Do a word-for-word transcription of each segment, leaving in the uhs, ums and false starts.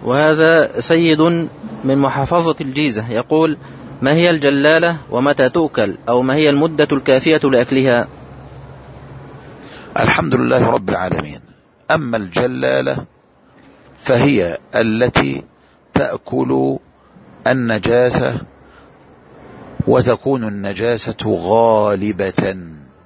وهذا سيد من محافظة الجيزة يقول: ما هي الجلالة ومتى تؤكل، أو ما هي المدة الكافية لأكلها؟ الحمد لله رب العالمين. أما الجلالة فهي التي تأكل النجاسة وتكون النجاسة غالبة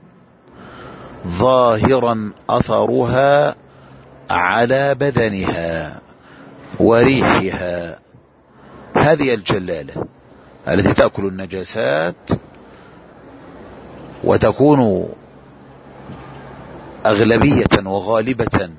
ظاهرا أثرها على بدنها وريحها. هذه الجلالة التي تأكل النجاسات وتكون أغلبية وغالبة،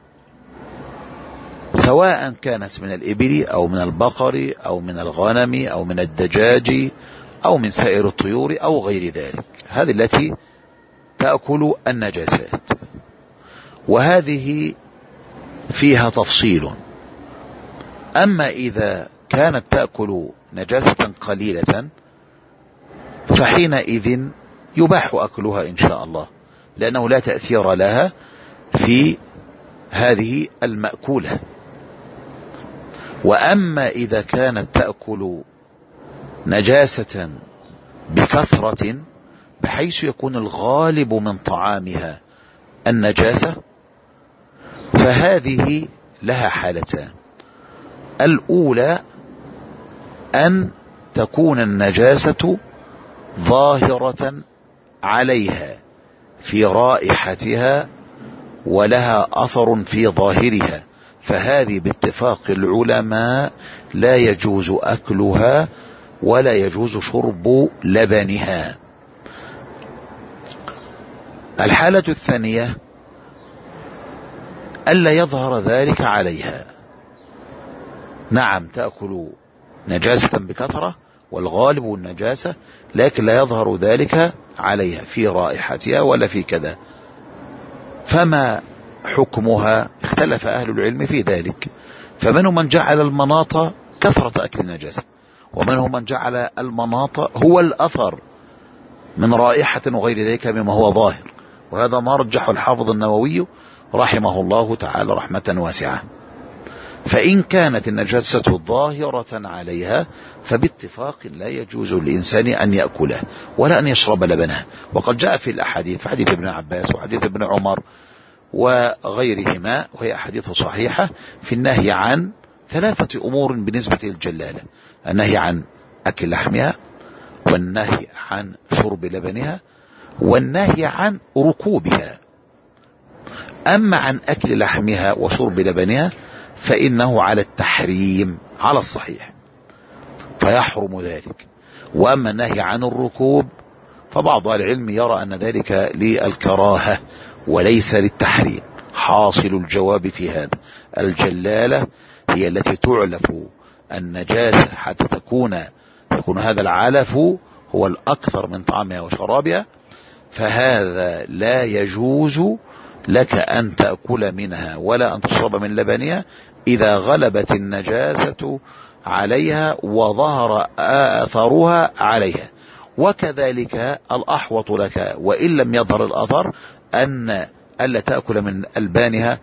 سواء كانت من الإبل أو من البقر أو من الغنم أو من الدجاج أو من سائر الطيور أو غير ذلك. هذه التي تأكل النجاسات، وهذه فيها تفصيل. أما إذا كانت تأكل نجاسة قليلة فحينئذ يباح أكلها إن شاء الله، لأنه لا تأثير لها في هذه المأكولة. وأما إذا كانت تأكل نجاسة بكثرة بحيث يكون الغالب من طعامها النجاسة، فهذه لها حالتان. الأولى أن تكون النجاسة ظاهرة عليها في رائحتها ولها أثر في ظاهرها، فهذه باتفاق العلماء لا يجوز أكلها ولا يجوز شرب لبنها. الحالة الثانية ألا يظهر ذلك عليها. نعم، تأكل نجاسة بكثرة والغالب النجاسة، لكن لا يظهر ذلك عليها في رائحتها ولا في كذا. فما حكمها؟ اختلف أهل العلم في ذلك، فمنهم من جعل المناط كثرة أكل النجاسة، ومنهم من جعل المناط هو الأثر من رائحة وغير ذلك مما هو ظاهر، وهذا ما رجح الحافظ النووي رحمه الله تعالى رحمة واسعة. فإن كانت النجاسة ظاهرة عليها فباتفاق لا يجوز للإنسان أن يأكله ولا أن يشرب لبنه. وقد جاء في الأحاديث، في حديث ابن عباس وحديث ابن عمر وغيرهما، وهي أحاديث صحيحة في النهي عن ثلاثة أمور بالنسبة للجلالة: النهي عن أكل لحمها، والنهي عن شرب لبنها، والنهي عن ركوبها. أما عن أكل لحمها وشرب لبنها فإنه على التحريم على الصحيح، فيحرم ذلك. وأما النهي عن الركوب فبعض العلم يرى أن ذلك للكراهة وليس للتحريم. حاصل الجواب في هذا: الجلالة هي التي تعلف النجاسة حتى تكون يكون هذا العلف هو الأكثر من طعامها وشرابها، فهذا لا يجوز لك أن تأكل منها ولا أن تشرب من لبنها إذا غلبت النجاسة عليها وظهر أثرها عليها. وكذلك الأحوط لك وإن لم يظهر الأثر أن ألا تأكل من ألبانها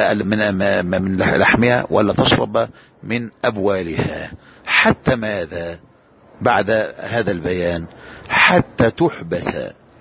من من لحمها ولا تشرب من أبوالها. حتى ماذا بعد هذا البيان؟ حتى تحبس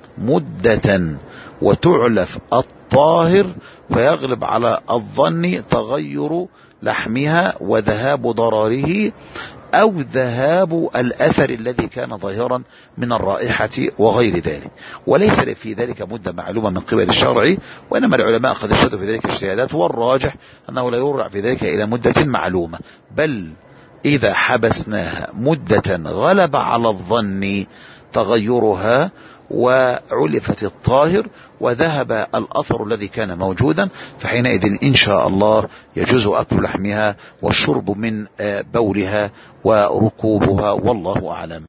مدة وتعلف الطاهر، فيغلب على الظن تغير لحمها وذهاب ضرره أو ذهاب الأثر الذي كان ظاهرا من الرائحة وغير ذلك. وليس في ذلك مدة معلومة من قبل الشرع، وإنما العلماء قد اشتدوا في ذلك اجتهادات، والراجح أنه لا يرجع في ذلك إلى مدة معلومة، بل إذا حبسناها مدة غلب على الظن تغيرها وعلفت الطاهر وذهب الأثر الذي كان موجودا، فحينئذ إن شاء الله يجوز أكل لحمها والشرب من بولها وركوبها، والله أعلم.